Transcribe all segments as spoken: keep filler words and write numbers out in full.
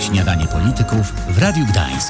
Śniadanie polityków w Radiu Gdańsk.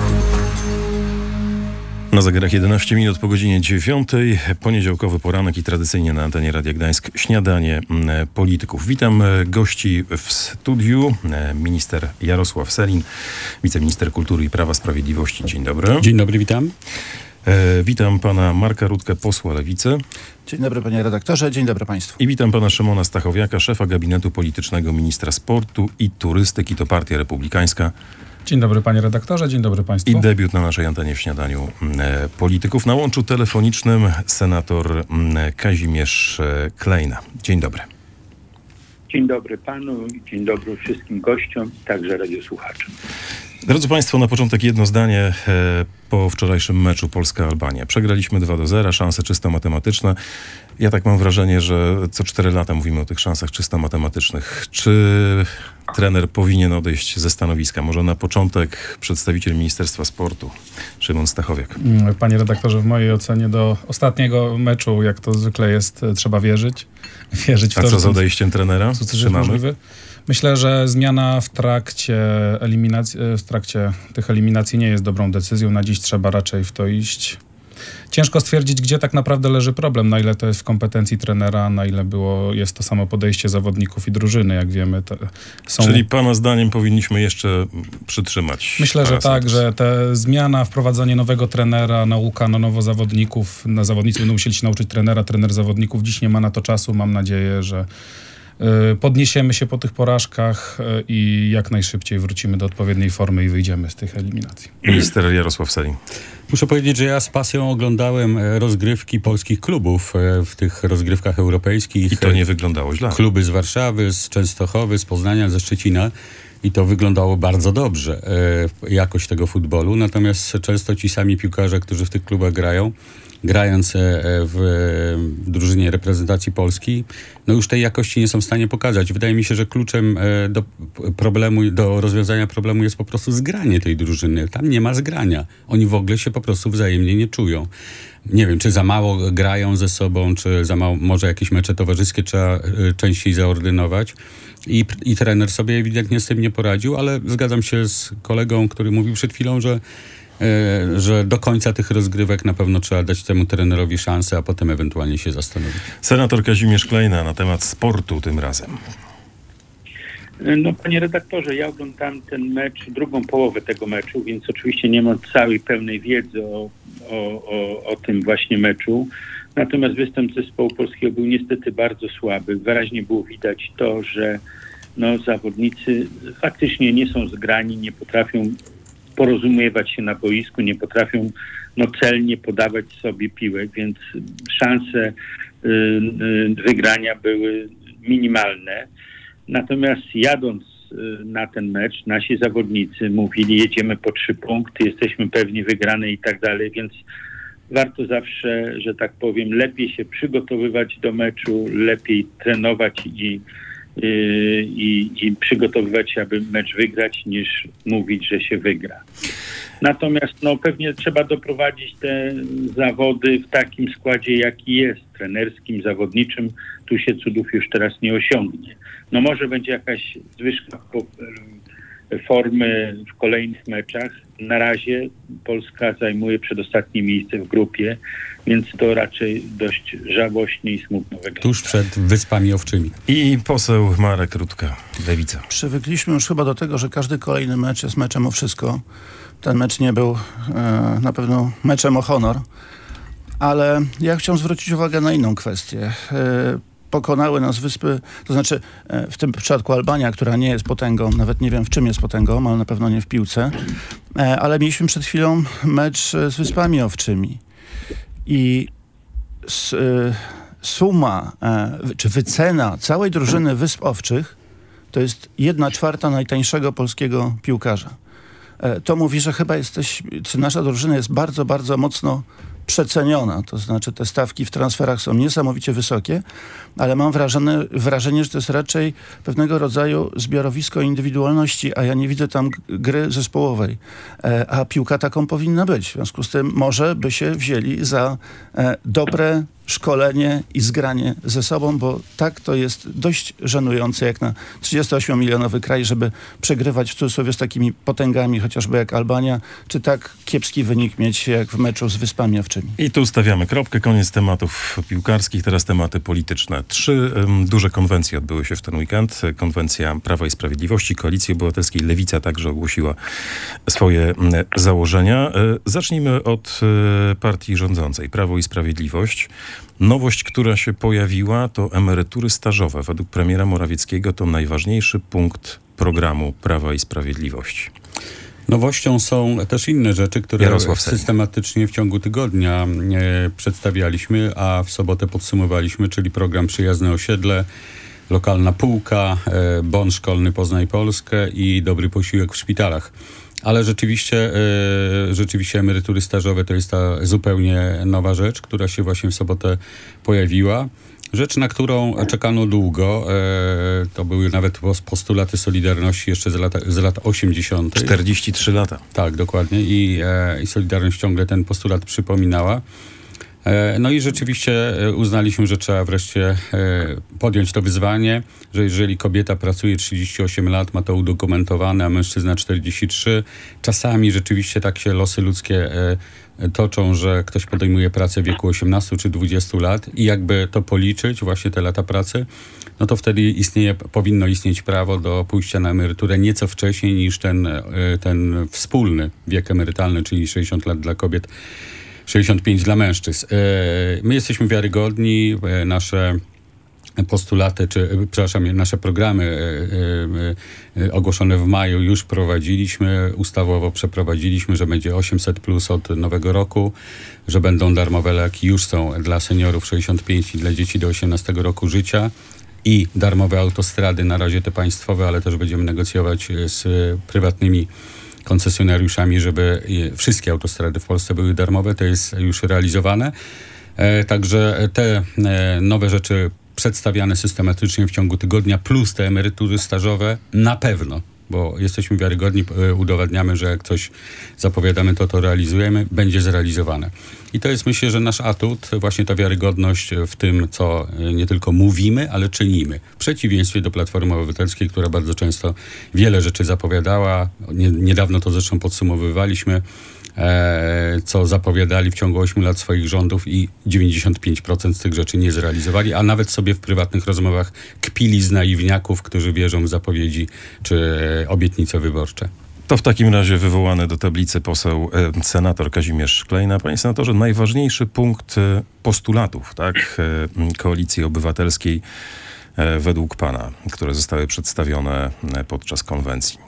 Na zegarach jedenaście minut po godzinie dziewiątej, poniedziałkowy poranek i tradycyjnie na antenie Radia Gdańsk Śniadanie polityków. Witam gości w studiu. Minister Jarosław Sellin, wiceminister kultury i prawa sprawiedliwości. Dzień dobry. Dzień dobry, witam. E, witam pana Marka Rutkę, posła Lewicy. Dzień dobry, panie redaktorze, dzień dobry państwu. I witam pana Szymona Stachowiaka, szefa gabinetu politycznego ministra sportu i turystyki, to Partia Republikańska. Dzień dobry, panie redaktorze, dzień dobry państwu. I debiut na naszej antenie w Śniadaniu e, Polityków. Na łączu telefonicznym senator m, Kazimierz e, Klejna. Dzień dobry. Dzień dobry panu, dzień dobry wszystkim gościom, także radiosłuchaczom. Drodzy państwo, na początek jedno zdanie e, po wczorajszym meczu Polska-Albania. Przegraliśmy dwa do zera, szanse czysto matematyczne. Ja tak mam wrażenie, że co cztery lata mówimy o tych szansach czysto matematycznych. Czy trener powinien odejść ze stanowiska? Może na początek przedstawiciel Ministerstwa Sportu, Szymon Stachowiak. Panie redaktorze, w mojej ocenie do ostatniego meczu, jak to zwykle jest, trzeba wierzyć. wierzyć w A to, co że z odejściem trenera? Trzymamy? Myślę, że zmiana w trakcie eliminacji, w trakcie tych eliminacji nie jest dobrą decyzją. Na dziś trzeba raczej w to iść. Ciężko stwierdzić, gdzie tak naprawdę leży problem, na ile to jest w kompetencji trenera, na ile było, jest to samo podejście zawodników i drużyny, jak wiemy. Te są... Czyli pana zdaniem powinniśmy jeszcze przytrzymać? Myślę, że tak, że ta zmiana, wprowadzanie nowego trenera, nauka na nowo zawodników, na zawodnicy będą musieli się nauczyć trenera, trener zawodników. Dziś nie ma na to czasu, mam nadzieję, że podniesiemy się po tych porażkach i jak najszybciej wrócimy do odpowiedniej formy i wyjdziemy z tych eliminacji. Minister Jarosław Sellin. Muszę powiedzieć, że ja z pasją oglądałem rozgrywki polskich klubów w tych rozgrywkach europejskich. I to nie wyglądało źle. Kluby z Warszawy, z Częstochowy, z Poznania, ze Szczecina. I to wyglądało bardzo dobrze, e, jakość tego futbolu. Natomiast często ci sami piłkarze, którzy w tych klubach grają, grając e, w, w drużynie reprezentacji Polski, no już tej jakości nie są w stanie pokazać. Wydaje mi się, że kluczem e, do problemu, do rozwiązania problemu jest po prostu zgranie tej drużyny. Tam nie ma zgrania. Oni w ogóle się po prostu wzajemnie nie czują. Nie wiem, czy za mało grają ze sobą, czy za mało, może jakieś mecze towarzyskie trzeba e, częściej zaordynować. I, I trener sobie ewidentnie z tym nie poradził, ale zgadzam się z kolegą, który mówił przed chwilą, że, e, że do końca tych rozgrywek na pewno trzeba dać temu trenerowi szansę, a potem ewentualnie się zastanowić. Senator Kazimierz Klejna na temat sportu tym razem. No panie redaktorze, ja oglądam ten mecz, drugą połowę tego meczu, więc oczywiście nie mam całej pełnej wiedzy o, o, o, o tym właśnie meczu. Natomiast występ zespołu polskiego był niestety bardzo słaby. Wyraźnie było widać to, że no, zawodnicy faktycznie nie są zgrani, nie potrafią porozumiewać się na boisku, nie potrafią no, celnie podawać sobie piłek, więc szanse y, y, wygrania były minimalne. Natomiast jadąc y, na ten mecz, nasi zawodnicy mówili, jedziemy po trzy punkty, jesteśmy pewni wygranej i tak dalej, więc warto zawsze, że tak powiem, lepiej się przygotowywać do meczu, lepiej trenować i, yy, i, i przygotowywać się, aby mecz wygrać, niż mówić, że się wygra. Natomiast no, pewnie trzeba doprowadzić te zawody w takim składzie, jaki jest, trenerskim, zawodniczym. Tu się cudów już teraz nie osiągnie. No może będzie jakaś zwyżka formy w kolejnych meczach. Na razie Polska zajmuje przedostatnie miejsce w grupie, więc to raczej dość żałośnie i smutno wygląda. Tuż przed Wyspami Owczymi. I poseł Marek Rutka, Lewica. Przywykliśmy już chyba do tego, że każdy kolejny mecz jest meczem o wszystko. Ten mecz nie był e, na pewno meczem o honor, ale ja chciałem zwrócić uwagę na inną kwestię. E, Pokonały nas wyspy, to znaczy w tym przypadku Albania, która nie jest potęgą, nawet nie wiem w czym jest potęgą, ale na pewno nie w piłce, ale mieliśmy przed chwilą mecz z Wyspami Owczymi i suma, czy wycena całej drużyny Wysp Owczych to jest jedna czwarta najtańszego polskiego piłkarza. To mówi, że chyba jesteś, czy nasza drużyna jest bardzo, bardzo mocno przeceniona. To znaczy te stawki w transferach są niesamowicie wysokie, ale mam wrażenie, wrażenie, że to jest raczej pewnego rodzaju zbiorowisko indywidualności, a ja nie widzę tam g- gry zespołowej. E, a piłka taką powinna być. W związku z tym może by się wzięli za e, dobre szkolenie i zgranie ze sobą, bo tak to jest dość żenujące jak na trzydziestoośmiomilionowy kraj, żeby przegrywać w cudzysłowie z takimi potęgami, chociażby jak Albania, czy tak kiepski wynik mieć jak w meczu z Wyspami Owczymi. I tu stawiamy kropkę, koniec tematów piłkarskich, teraz tematy polityczne. Trzy um, duże konwencje odbyły się w ten weekend. Konwencja Prawa i Sprawiedliwości, Koalicji Obywatelskiej, Lewica także ogłosiła swoje um, założenia. E, zacznijmy od e, partii rządzącej, Prawo i Sprawiedliwość. Nowość, która się pojawiła, to emerytury stażowe. Według premiera Morawieckiego to najważniejszy punkt programu Prawa i Sprawiedliwości. Nowością są też inne rzeczy, które Jarosław Sejm. systematycznie w ciągu tygodnia e, przedstawialiśmy, a w sobotę podsumowaliśmy, czyli program Przyjazne Osiedle, lokalna półka, e, bon szkolny Poznaj Polskę i dobry posiłek w szpitalach. Ale rzeczywiście, e, rzeczywiście emerytury stażowe to jest ta zupełnie nowa rzecz, która się właśnie w sobotę pojawiła. Rzecz, na którą czekano długo, e, to były nawet postulaty Solidarności jeszcze z lat, z lat osiemdziesiątych. czterdzieści trzy lata. Tak, dokładnie. I, e, i Solidarność ciągle ten postulat przypominała. E, no i rzeczywiście uznaliśmy, że trzeba wreszcie e, podjąć to wyzwanie, że jeżeli kobieta pracuje trzydzieści osiem lat, ma to udokumentowane, a mężczyzna czterdzieści trzy. Czasami rzeczywiście tak się losy ludzkie e, toczą, że ktoś podejmuje pracę w wieku osiemnastu czy dwudziestu lat i jakby to policzyć, właśnie te lata pracy, no to wtedy istnieje, powinno istnieć prawo do pójścia na emeryturę nieco wcześniej niż ten, ten wspólny wiek emerytalny, czyli sześćdziesiąt lat dla kobiet, sześćdziesiąt pięć dla mężczyzn. My jesteśmy wiarygodni, nasze postulaty, czy przepraszam, nasze programy e, e, ogłoszone w maju już prowadziliśmy, ustawowo przeprowadziliśmy, że będzie osiemset plus od nowego roku, że będą darmowe leki, już są dla seniorów sześćdziesiąt pięć i dla dzieci do osiemnastego roku życia i darmowe autostrady, na razie te państwowe, ale też będziemy negocjować z prywatnymi koncesjonariuszami, żeby wszystkie autostrady w Polsce były darmowe, to jest już realizowane. E, także te e, nowe rzeczy przedstawiane systematycznie w ciągu tygodnia, plus te emerytury stażowe na pewno, bo jesteśmy wiarygodni, udowadniamy, że jak coś zapowiadamy, to to realizujemy, będzie zrealizowane. I to jest, myślę, że nasz atut, właśnie ta wiarygodność w tym, co nie tylko mówimy, ale czynimy. W przeciwieństwie do Platformy Obywatelskiej, która bardzo często wiele rzeczy zapowiadała, nie, niedawno to zresztą podsumowywaliśmy, E, co zapowiadali w ciągu ośmiu lat swoich rządów i dziewięćdziesiąt pięć procent z tych rzeczy nie zrealizowali, a nawet sobie w prywatnych rozmowach kpili z naiwniaków, którzy wierzą w zapowiedzi czy obietnice wyborcze. To w takim razie wywołany do tablicy poseł, e, senator Kazimierz Klejna. Panie senatorze, najważniejszy punkt e, postulatów, tak, e, Koalicji Obywatelskiej e, według pana, które zostały przedstawione e, podczas konwencji.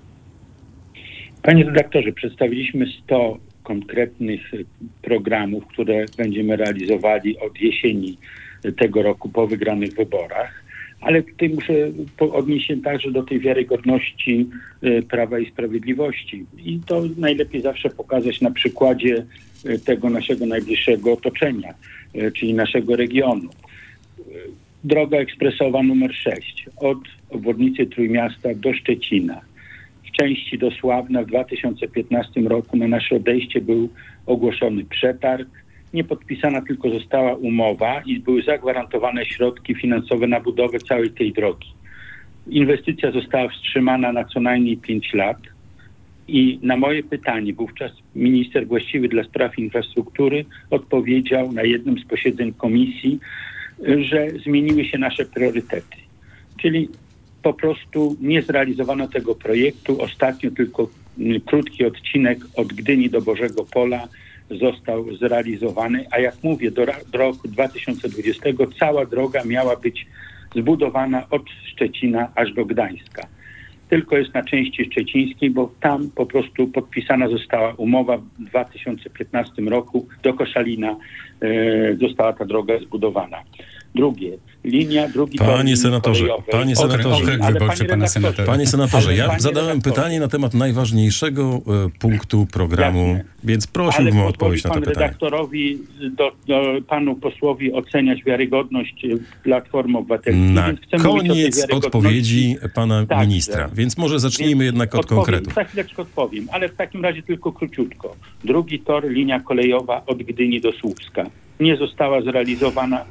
Panie redaktorze, przedstawiliśmy sto konkretnych programów, które będziemy realizowali od jesieni tego roku po wygranych wyborach, ale tutaj muszę odnieść się także do tej wiarygodności Prawa i Sprawiedliwości. I to najlepiej zawsze pokazać na przykładzie tego naszego najbliższego otoczenia, czyli naszego regionu. Droga ekspresowa numer sześć od obwodnicy Trójmiasta do Szczecina. W części do Sławna w dwa tysiące piętnastym roku na nasze odejście był ogłoszony przetarg. Nie podpisana tylko została umowa i były zagwarantowane środki finansowe na budowę całej tej drogi. Inwestycja została wstrzymana na co najmniej pięć lat i na moje pytanie wówczas minister właściwy dla spraw infrastruktury odpowiedział na jednym z posiedzeń komisji, że zmieniły się nasze priorytety. Czyli po prostu nie zrealizowano tego projektu. Ostatnio tylko krótki odcinek od Gdyni do Bożego Pola został zrealizowany, a jak mówię, do, do roku dwa tysiące dwudziestego cała droga miała być zbudowana od Szczecina aż do Gdańska. Tylko jest na części szczecińskiej, bo tam po prostu podpisana została umowa w dwa tysiące piętnastym roku. Do Koszalina e, została ta droga zbudowana. Drugie, linia, drugi tor Panie linii senatorze, kolejowej. panie Okręg, senatorze, okręg Ale wyborczy panie pana redaktorze, senatora. Panie senatorze, Ale ja panie zadałem redaktorze, pytanie na temat najważniejszego e, punktu programu, Jasne. więc ale prosiłbym o pozwoli odpowiedź na to pan pytanie. redaktorowi, do, do panu posłowi oceniać wiarygodność y, Platformy Obywatelskiej. Na Więc chcę mówić o tej koniec wiarygodności. odpowiedzi pana Tak, ministra, że- więc może zacznijmy Więc jednak od odpowiem, konkretów. Za chwileczkę odpowiem, ale w takim razie tylko króciutko. Drugi tor, linia kolejowa od Gdyni do Słupska. Nie została zrealizowana.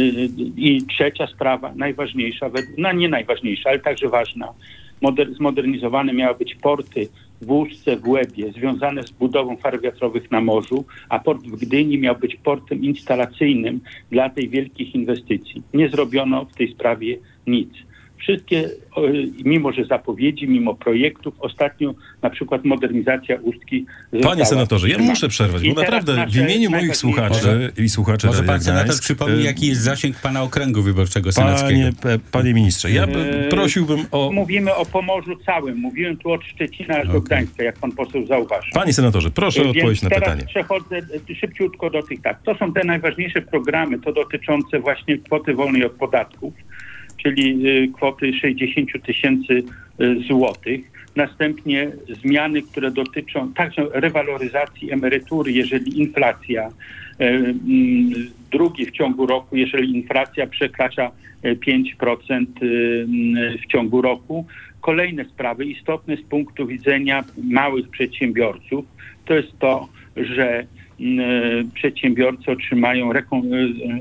I trzecia sprawa, najważniejsza, no nie najważniejsza, ale także ważna, moder- zmodernizowane miały być porty w Łużce, w Łebie, związane z budową farm wiatrowych na morzu, a port w Gdyni miał być portem instalacyjnym dla tej wielkich inwestycji. Nie zrobiono w tej sprawie nic. Wszystkie, mimo że zapowiedzi, mimo projektów, ostatnio na przykład modernizacja Ustki została Panie senatorze, ja wstrzymana. muszę przerwać, I bo teraz naprawdę w nasze imieniu moich najważniejsze- słuchaczy i słuchaczy Może Radia pan senator Gdańsk, przypomni, e, jaki jest zasięg pana okręgu wyborczego Panie, senackiego. p- panie ministrze, ja by, Eee, prosiłbym o... Mówimy o Pomorzu całym. Mówiłem tu od Szczecina aż do Okej. Gdańska, jak pan poseł zauważył. Panie senatorze, proszę o Więc odpowiedź na teraz pytanie. przechodzę e, szybciutko do tych tak. To są te najważniejsze programy, to dotyczące właśnie kwoty wolnej od podatków, czyli y, kwoty sześćdziesiąt tysięcy złotych. Następnie zmiany, które dotyczą także rewaloryzacji emerytury, jeżeli inflacja, y, y, drugi w ciągu roku, jeżeli inflacja przekracza y, pięć procent y, y, w ciągu roku. Kolejne sprawy istotne z punktu widzenia małych przedsiębiorców, to jest to, że przedsiębiorcy otrzymają, rekom-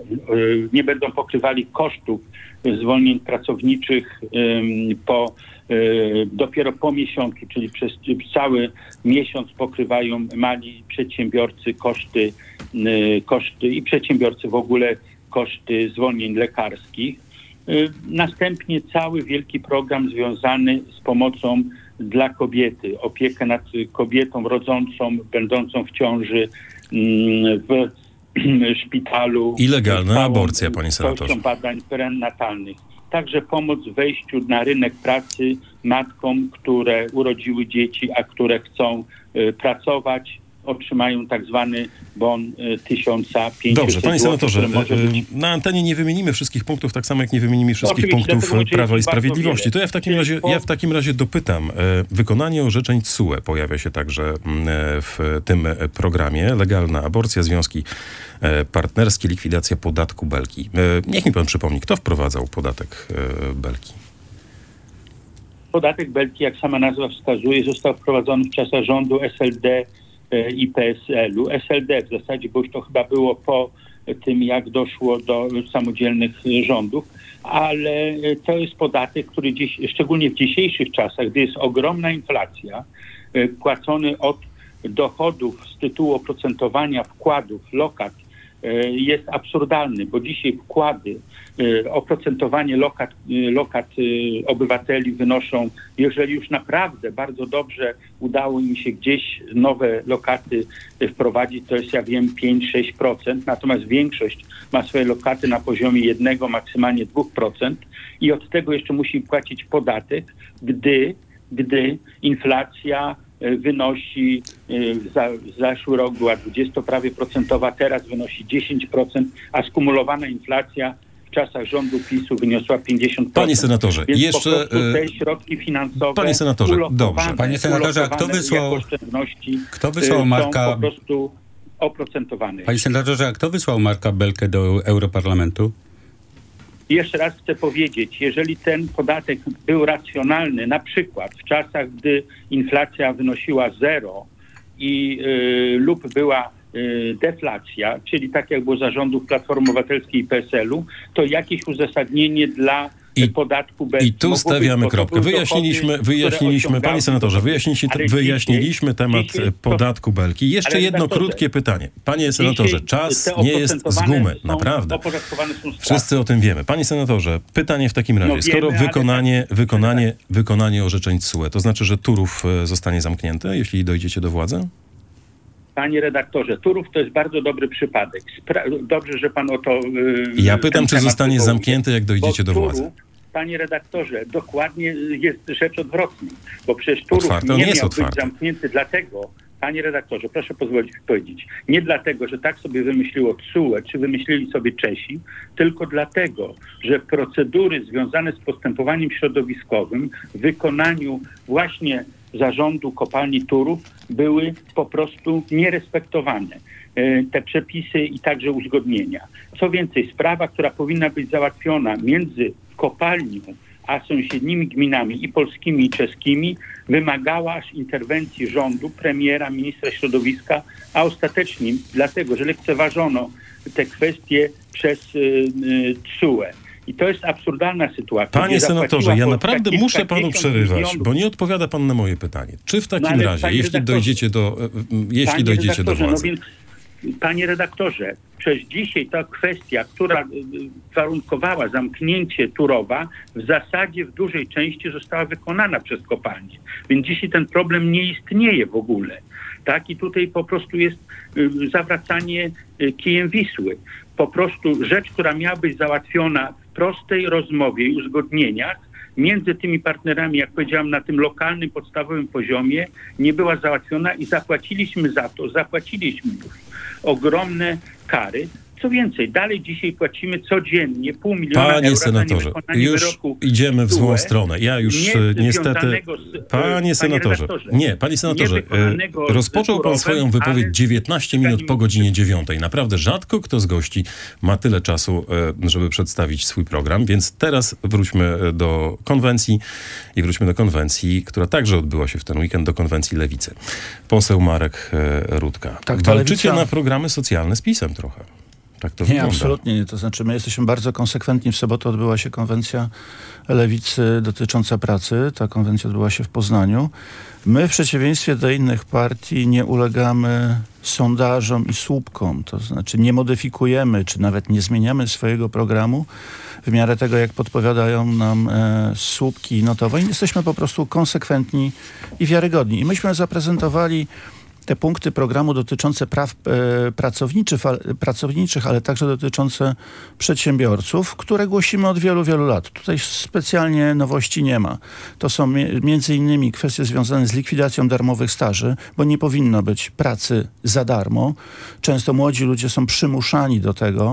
nie będą pokrywali kosztów zwolnień pracowniczych po, dopiero po miesiącu, czyli przez cały miesiąc pokrywają mali przedsiębiorcy koszty, koszty i przedsiębiorcy w ogóle koszty zwolnień lekarskich. Następnie cały wielki program związany z pomocą dla kobiety, opiekę nad kobietą rodzącą, będącą w ciąży, w szpitalu. I legalna całą aborcja, panie senatorze. ilością badań prenatalnych. Także pomoc w wejściu na rynek pracy matkom, które urodziły dzieci, a które chcą y, pracować, otrzymają tak zwany bon y, tysiąc pięćset Dobrze, panie złotych, senatorze, który może być... e, na antenie nie wymienimy wszystkich punktów, tak samo jak nie wymienimy wszystkich Oczywiście, punktów dlatego, że Prawa i jest bardzo Sprawiedliwości. wiele. To ja w takim razie, ja w takim razie dopytam. E, Wykonanie orzeczeń T S U E pojawia się także mm, e, w tym e, programie. Legalna aborcja, związki e, partnerskie, likwidacja podatku Belki. E, Niech mi pan przypomni, kto wprowadzał podatek e, Belki? Podatek Belki, jak sama nazwa wskazuje, został wprowadzony w czasach rządu S L D i P S L-u. S L D w zasadzie, bo już to chyba było po tym, jak doszło do samodzielnych rządów, ale to jest podatek, który dziś, szczególnie w dzisiejszych czasach, gdy jest ogromna inflacja, płacony od dochodów z tytułu oprocentowania wkładów, lokat, jest absurdalny, bo dzisiaj wkłady, oprocentowanie lokat, lokat obywateli wynoszą, jeżeli już naprawdę bardzo dobrze udało im się gdzieś nowe lokaty wprowadzić, to jest, ja wiem, pięć do sześciu procent, natomiast większość ma swoje lokaty na poziomie jednego, maksymalnie dwóch procent i od tego jeszcze musi płacić podatek, gdy, gdy inflacja wynosi, za zeszły rok była dwadzieścia prawie procentowa, teraz wynosi dziesięć procent, a skumulowana inflacja w czasach rządu PiSu wyniosła pięćdziesiąt procent. Panie senatorze, Więc jeszcze... po prostu te środki finansowe Panie senatorze, dobrze. Panie senatorze, a kto wysłał- oszczędności kto wysłał Marka- są po prostu oprocentowane. Panie senatorze, a kto wysłał Marka Belkę do Europarlamentu? Jeszcze raz chcę powiedzieć, jeżeli ten podatek był racjonalny, na przykład w czasach, gdy inflacja wynosiła zero i y, lub była y, deflacja, czyli tak jak było za rządów Platformy Obywatelskiej i P S L-u, to jakieś uzasadnienie dla I- podatku Belki. I tu mogło być, stawiamy bo to kropkę. były Wyjaśniliśmy, dochody, wyjaśniliśmy, które panie osiągały senatorze, dochody. wyjaśniliśmy, Ale wyjaśniliśmy dzisiaj- temat dzisiaj to- podatku Belki. Jeszcze Ale jedno redaktorze, krótkie pytanie. Panie senatorze, dzisiaj czas te nie jest z oprocentowane gumy, są- naprawdę. opodatkowane są straty. Wszyscy o tym wiemy. Panie senatorze, pytanie w takim razie. No Skoro wiemy, ale wykonanie, tak- wykonanie, wykonanie orzeczeń T S U E, to znaczy, że Turów e, zostanie zamknięty, jeśli dojdziecie do władzy? Panie redaktorze, Turów to jest bardzo dobry przypadek. Spra- dobrze, że pan o to... Yy, Ja pytam, ten czy temat zostanie wywołuje. zamknięty, jak dojdziecie Bo do władzy. Turów, panie redaktorze, dokładnie jest rzecz odwrotna. Bo przecież Turów Otwarty, on nie jest miał otwarty. być zamknięty dlatego, Panie redaktorze, proszę pozwolić mi powiedzieć. Nie dlatego, że tak sobie wymyśliło T S U E, czy wymyślili sobie Czesi, tylko dlatego, że procedury związane z postępowaniem środowiskowym w wykonaniu właśnie zarządu kopalni Turów były po prostu nierespektowane. Te przepisy i także uzgodnienia. Co więcej, sprawa, która powinna być załatwiona między kopalnią a sąsiednimi gminami i polskimi i czeskimi, wymagała aż interwencji rządu, premiera, ministra środowiska, a ostatecznie dlatego, że lekceważono te kwestie przez y, y, T S U E. I to jest absurdalna sytuacja. Panie senatorze, ja naprawdę muszę panu kilkadziesiąt przerywać, milionów. bo nie odpowiada pan na moje pytanie. Czy w takim No, razie, panie jeśli redaktorze, dojdziecie do, jeśli Panie dojdziecie do redaktorze, władzy... No więc, panie redaktorze, przecież dzisiaj ta kwestia, która y, warunkowała zamknięcie Turowa, w zasadzie w dużej części została wykonana przez kopalnię. Więc dzisiaj ten problem nie istnieje w ogóle. Tak? I tutaj po prostu jest y, zawracanie y, kijem Wisły. Po prostu rzecz, która miała być załatwiona w prostej rozmowie i uzgodnieniach między tymi partnerami, jak powiedziałam, na tym lokalnym, podstawowym poziomie, nie była załatwiona i zapłaciliśmy za to, zapłaciliśmy już ogromne kary. Co więcej, dalej dzisiaj płacimy codziennie pół miliona Panie euro senatorze, za niewykonanie już wyroku idziemy w złą T S U E, stronę. Ja już nie niestety... związanego z, Panie panie senatorze, redaktorze, nie, panie senatorze, niewykonanego rozpoczął pan Turowem, swoją wypowiedź ale dziewiętnaście minut po godzinie dziewiątej. Naprawdę rzadko kto z gości ma tyle czasu, żeby przedstawić swój program, więc teraz wróćmy do konwencji i wróćmy do konwencji, która także odbyła się w ten weekend, do konwencji Lewicy. Poseł Marek Rutka. Tak, ta Walczycie lewica- na programy socjalne z PiS-em trochę. Tak to Nie, wygląda. absolutnie nie. To znaczy my jesteśmy bardzo konsekwentni. W sobotę odbyła się konwencja Lewicy dotycząca pracy. Ta konwencja odbyła się w Poznaniu. My w przeciwieństwie do innych partii nie ulegamy sondażom i słupkom. To znaczy nie modyfikujemy, czy nawet nie zmieniamy swojego programu w miarę tego, jak podpowiadają nam e, słupki i notowe. Jesteśmy po prostu konsekwentni i wiarygodni. I myśmy zaprezentowali te punkty programu dotyczące praw e, pracowniczych, ale, pracowniczych, ale także dotyczące przedsiębiorców, które głosimy od wielu, wielu lat. Tutaj specjalnie nowości nie ma. To są mi, między innymi kwestie związane z likwidacją darmowych staży, bo nie powinno być pracy za darmo. Często młodzi ludzie są przymuszani do tego,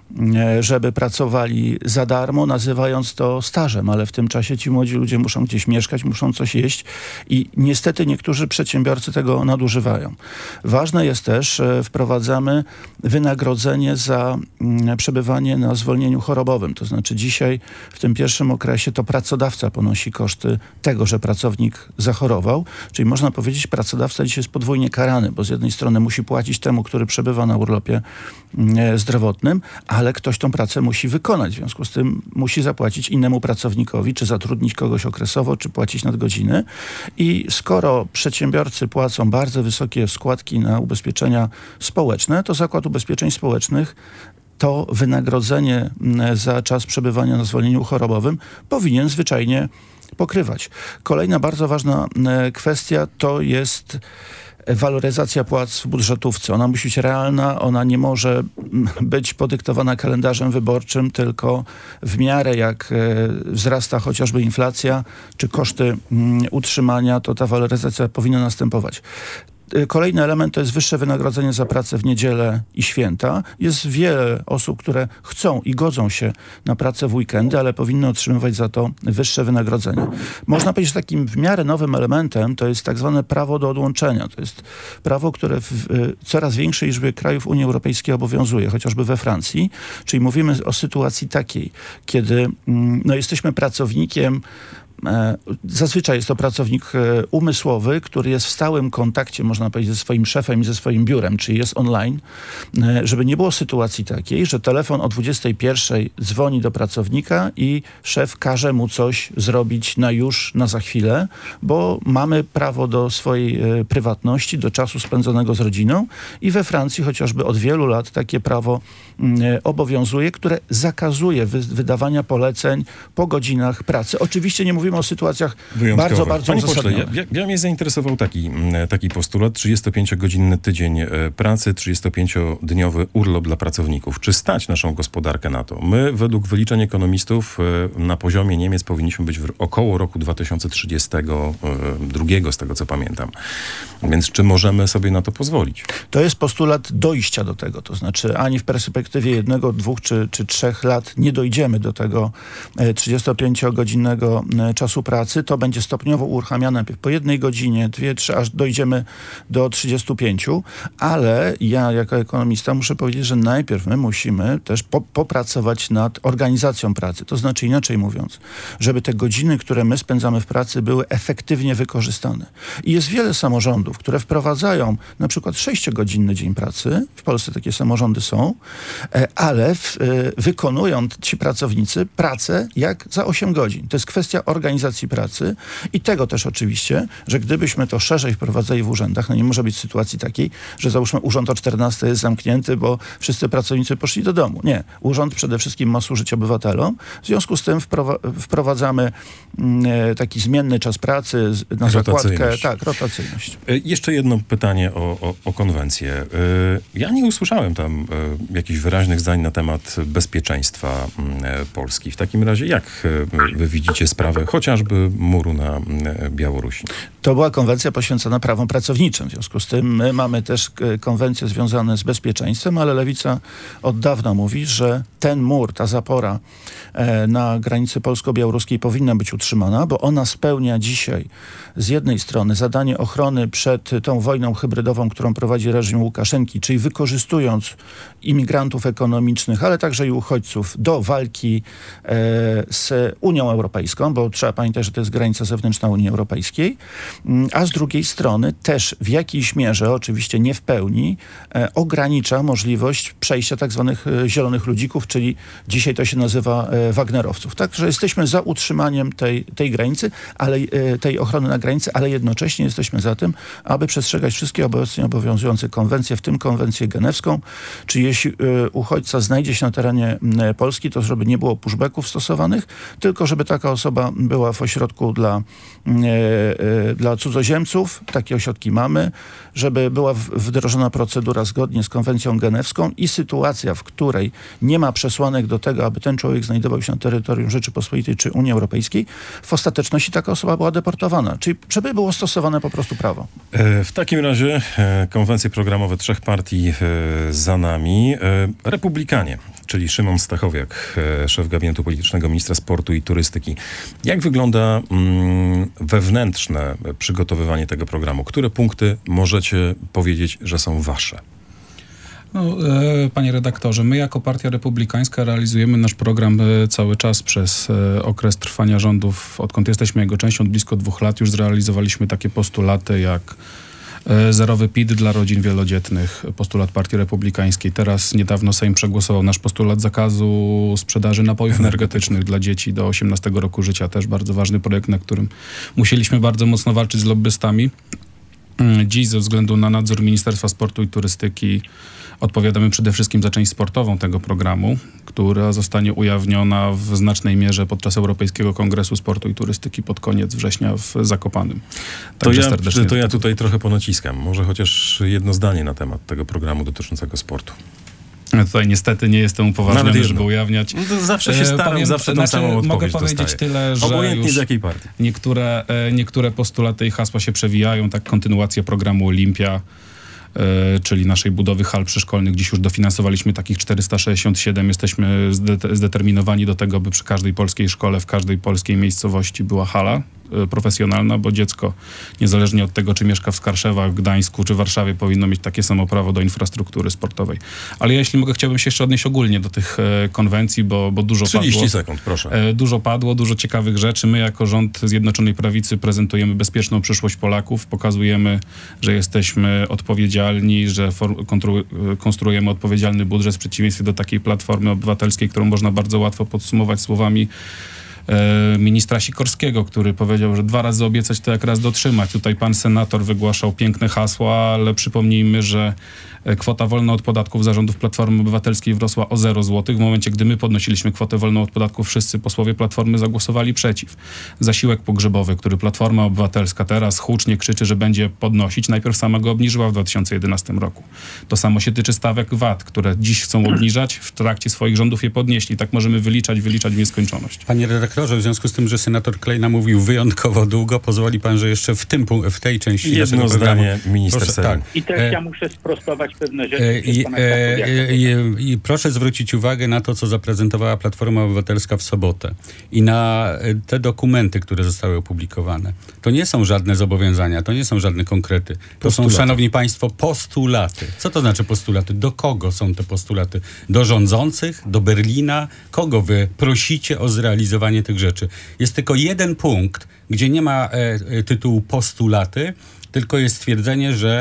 żeby pracowali za darmo, nazywając to stażem, ale w tym czasie ci młodzi ludzie muszą gdzieś mieszkać, muszą coś jeść i niestety niektórzy przedsiębiorcy tego nadużywają. Ważne jest też, że wprowadzamy wynagrodzenie za przebywanie na zwolnieniu chorobowym. To znaczy dzisiaj w tym pierwszym okresie to pracodawca ponosi koszty tego, że pracownik zachorował, czyli można powiedzieć, pracodawca dzisiaj jest podwójnie karany, bo z jednej strony musi płacić temu, który przebywa na urlopie zdrowotnym, a ale ktoś tą pracę musi wykonać. W związku z tym musi zapłacić innemu pracownikowi, czy zatrudnić kogoś okresowo, czy płacić nadgodziny. I skoro przedsiębiorcy płacą bardzo wysokie składki na ubezpieczenia społeczne, to Zakład Ubezpieczeń Społecznych to wynagrodzenie za czas przebywania na zwolnieniu chorobowym powinien zwyczajnie pokrywać. Kolejna bardzo ważna kwestia to jest waloryzacja płac w budżetówce. Ona musi być realna, ona nie może być podyktowana kalendarzem wyborczym, tylko w miarę jak wzrasta chociażby inflacja, czy koszty utrzymania, to ta waloryzacja powinna następować. Kolejny element to jest wyższe wynagrodzenie za pracę w niedzielę i święta. Jest wiele osób, które chcą i godzą się na pracę w weekendy, ale powinny otrzymywać za to wyższe wynagrodzenie. Można powiedzieć, że takim w miarę nowym elementem to jest tak zwane prawo do odłączenia. To jest prawo, które w coraz większej liczbie krajów Unii Europejskiej obowiązuje, chociażby we Francji. Czyli mówimy o sytuacji takiej, kiedy no, jesteśmy pracownikiem. Zazwyczaj jest to pracownik umysłowy, który jest w stałym kontakcie, można powiedzieć, ze swoim szefem i ze swoim biurem, czyli jest online, żeby nie było sytuacji takiej, że telefon o dwudziestej pierwszej dzwoni do pracownika i szef każe mu coś zrobić na już, na za chwilę, bo mamy prawo do swojej prywatności, do czasu spędzonego z rodziną i we Francji chociażby od wielu lat takie prawo obowiązuje, które zakazuje wy- wydawania poleceń po godzinach pracy. Oczywiście nie mówimy mówimy o sytuacjach wyjątkowe. bardzo, bardzo Panie pośle, uzasadnionych. ja, ja, ja mnie zainteresował taki, taki postulat. trzydziestopięciogodzinny tydzień pracy, trzydziestopięciodniowy urlop dla pracowników. Czy stać naszą gospodarkę na to? My według wyliczeń ekonomistów na poziomie Niemiec powinniśmy być w około roku dwa tysiące trzydziestego drugiego, z tego co pamiętam. Więc czy możemy sobie na to pozwolić? To jest postulat dojścia do tego. To znaczy ani w perspektywie jednego, dwóch czy, czy trzech lat nie dojdziemy do tego trzydziestopięciogodzinnego czasu pracy. To będzie stopniowo uruchamiane po jednej godzinie, dwie, trzy, aż dojdziemy do trzydziestu pięciu, ale ja jako ekonomista muszę powiedzieć, że najpierw my musimy też po, popracować nad organizacją pracy. To znaczy inaczej mówiąc, żeby te godziny, które my spędzamy w pracy, były efektywnie wykorzystane. I jest wiele samorządów, które wprowadzają na przykład sześciogodzinny dzień pracy. W Polsce takie samorządy są, ale w, wykonują ci pracownicy pracę jak za osiem godzin. To jest kwestia organizacji pracy i tego też oczywiście, że gdybyśmy to szerzej wprowadzali w urzędach, no nie może być sytuacji takiej, że załóżmy urząd o czternastej jest zamknięty, bo wszyscy pracownicy poszli do domu. Nie. Urząd przede wszystkim ma służyć obywatelom. W związku z tym wprowa- wprowadzamy mm, taki zmienny czas pracy na zakładkę. Tak, rotacyjność. Jeszcze jedno pytanie o, o, o konwencję. Ja nie usłyszałem tam jakichś wyraźnych zdań na temat bezpieczeństwa Polski. W takim razie jak wy widzicie sprawę chociażby muru na Białorusi? To była konwencja poświęcona prawom pracowniczym. W związku z tym my mamy też konwencje związane z bezpieczeństwem, ale Lewica od dawna mówi, że ten mur, ta zapora na granicy polsko-białoruskiej powinna być utrzymana, bo ona spełnia dzisiaj z jednej strony zadanie ochrony przed tą wojną hybrydową, którą prowadzi reżim Łukaszenki, czyli wykorzystując imigrantów ekonomicznych, ale także i uchodźców do walki e, z Unią Europejską, bo trzeba pamiętać, że to jest granica zewnętrzna Unii Europejskiej, a z drugiej strony też w jakiejś mierze, oczywiście nie w pełni, e, ogranicza możliwość przejścia tak zwanych e, zielonych ludzików, czyli dzisiaj to się nazywa e, Wagnerowców. Także jesteśmy za utrzymaniem tej, tej granicy, ale e, tej ochrony na granicy, ale jednocześnie jesteśmy za tym, aby przestrzegać wszystkie obecnie obowiązujące konwencje, w tym konwencję genewską, czy jeśli y, uchodźca znajdzie się na terenie y, Polski, to żeby nie było pushbacków stosowanych, tylko żeby taka osoba była w ośrodku dla, y, y, dla cudzoziemców, takie ośrodki mamy, żeby była w, wdrożona procedura zgodnie z konwencją genewską i sytuacja, w której nie ma przesłanek do tego, aby ten człowiek znajdował się na terytorium Rzeczypospolitej czy Unii Europejskiej, w ostateczności taka osoba była deportowana. Czyli żeby było stosowane po prostu prawo. W takim razie konwencje programowe trzech partii za nami. Republikanie, czyli Szymon Stachowiak, szef gabinetu politycznego ministra sportu i turystyki. Jak wygląda mm, wewnętrzne przygotowywanie tego programu? Które punkty możecie powiedzieć, że są wasze? No, e, panie redaktorze, my jako Partia Republikańska realizujemy nasz program e, cały czas przez e, okres trwania rządów. Odkąd jesteśmy jego częścią, od blisko dwóch lat już zrealizowaliśmy takie postulaty jak e, zerowy P I T dla rodzin wielodzietnych, postulat Partii Republikańskiej. Teraz niedawno Sejm przegłosował nasz postulat zakazu sprzedaży napojów energetycznych dla dzieci do osiemnastego roku życia. Też bardzo ważny projekt, na którym musieliśmy bardzo mocno walczyć z lobbystami. Dziś ze względu na nadzór Ministerstwa Sportu i Turystyki odpowiadamy przede wszystkim za część sportową tego programu, która zostanie ujawniona w znacznej mierze podczas Europejskiego Kongresu Sportu i Turystyki pod koniec września w Zakopanym. To ja, to ja tutaj trochę ponaciskam. Może chociaż jedno zdanie na temat tego programu dotyczącego sportu. Tutaj niestety nie jestem upoważniony, żeby ujawniać. No zawsze się staram, Powiem, zawsze tą znaczy, samą odpowiedź Mogę powiedzieć dostaję. tyle, że obojętnie z jakiej partii. Niektóre, niektóre postulaty i hasła się przewijają, tak kontynuacja programu Olimpia, czyli naszej budowy hal przyszkolnych. Dziś już dofinansowaliśmy takich czterysta sześćdziesiąt siedem. Jesteśmy zde- zdeterminowani do tego, by przy każdej polskiej szkole, w każdej polskiej miejscowości była hala profesjonalna, bo dziecko, niezależnie od tego, czy mieszka w Skarszewach, Gdańsku czy Warszawie, powinno mieć takie samo prawo do infrastruktury sportowej. Ale ja, jeśli mogę, chciałbym się jeszcze odnieść ogólnie do tych e, konwencji, bo, bo dużo padło. trzydzieści sekund, proszę. E, dużo padło, dużo ciekawych rzeczy. My jako rząd Zjednoczonej Prawicy prezentujemy bezpieczną przyszłość Polaków, pokazujemy, że jesteśmy odpowiedzialni, że for, kontru, konstruujemy odpowiedzialny budżet w przeciwieństwie do takiej Platformy Obywatelskiej, którą można bardzo łatwo podsumować słowami e, ministra Sikorskiego, który powiedział, że dwa razy obiecać to jak raz dotrzymać. Tutaj pan senator wygłaszał piękne hasła, ale przypomnijmy, że kwota wolna od podatków zarządów Platformy Obywatelskiej wzrosła o zero złotych. W momencie, gdy my podnosiliśmy kwotę wolną od podatków, wszyscy posłowie Platformy zagłosowali przeciw. Zasiłek pogrzebowy, który Platforma Obywatelska teraz hucznie krzyczy, że będzie podnosić, najpierw sama go obniżyła w dwa tysiące jedenastym roku. To samo się tyczy stawek V A T, które dziś chcą obniżać, w trakcie swoich rządów je podnieśli. Tak możemy wyliczać, wyliczać w nieskończoność. Panie redaktorze, w związku z tym, że senator Klejna mówił wyjątkowo długo, pozwoli pan, że jeszcze w tym, w tej części jedno zdanie minister proszę, Sejmu. tak. I też E, ja muszę sprostować pewne rzeczy. I, e, i, I proszę zwrócić uwagę na to, co zaprezentowała Platforma Obywatelska w sobotę i na te dokumenty, które zostały opublikowane. To nie są żadne zobowiązania, to nie są żadne konkrety. To Postulaty. są, szanowni państwo, postulaty. Co to znaczy postulaty? Do kogo są te postulaty? Do rządzących? Do Berlina? Kogo wy prosicie o zrealizowanie tych rzeczy? Jest tylko jeden punkt, gdzie nie ma e, tytułu postulaty, tylko jest stwierdzenie, że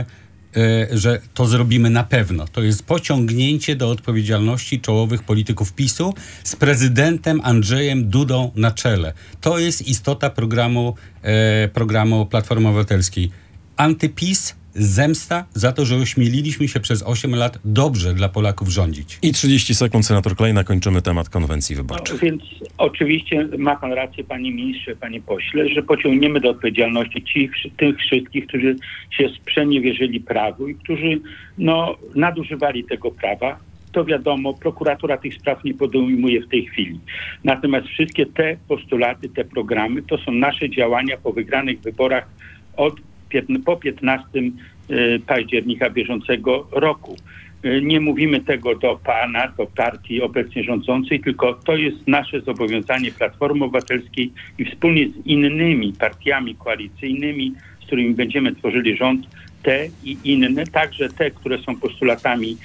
że to zrobimy na pewno. To jest pociągnięcie do odpowiedzialności czołowych polityków PiSu z prezydentem Andrzejem Dudą na czele. To jest istota programu, e, programu Platformy Obywatelskiej. Antypis, zemsta za to, że ośmieliliśmy się przez osiem lat dobrze dla Polaków rządzić. I trzydzieści sekund, senator Klejna, kończymy temat konwencji wyborczej. No, więc oczywiście ma pan rację, panie ministrze, panie pośle, że pociągniemy do odpowiedzialności ci, tych wszystkich, którzy się sprzeniewierzyli prawu i którzy no, nadużywali tego prawa. To wiadomo, prokuratura tych spraw nie podejmuje w tej chwili. Natomiast wszystkie te postulaty, te programy, to są nasze działania po wygranych wyborach od po piętnastego października bieżącego roku. Nie mówimy tego do pana, do partii obecnie rządzącej, tylko to jest nasze zobowiązanie Platformy Obywatelskiej i wspólnie z innymi partiami koalicyjnymi, z którymi będziemy tworzyli rząd, te i inne, także te, które są postulatami